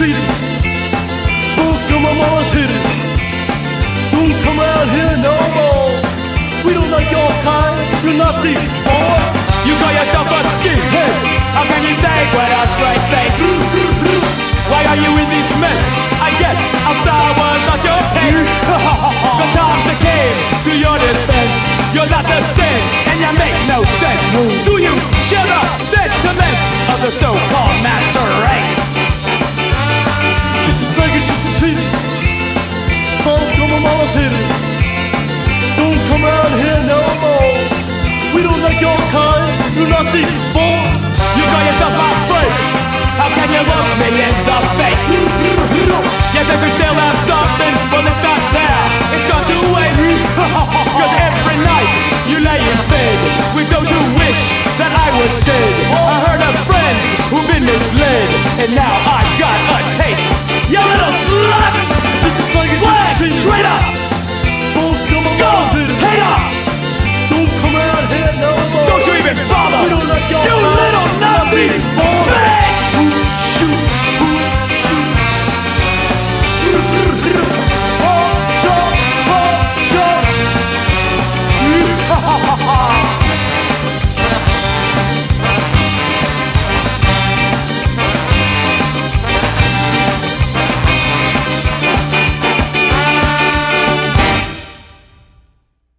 treated. Supposed to my mama's hit it. Don't come out here no more. We don't like your kind, you Nazi boy. You call yourself a skinhead. How can you say with a straight face? Why are you in this mess? I guess our style was not your pace. The times that came to your defense. You're not the same, and you make no sense. Do you share the sentiments of the so-called master race? Just a slugger, just a cheater. Supposed to my mama's hit it. Don't come around here no more. We don't like your kind, you Nazi boy. You call yourself my friend. How can you look me in the face? You think we still have something? Well, it's not there. It's gone to waste. Cause every night you lay in bed with those who wish that I was dead. I heard of friends who've been misled, and now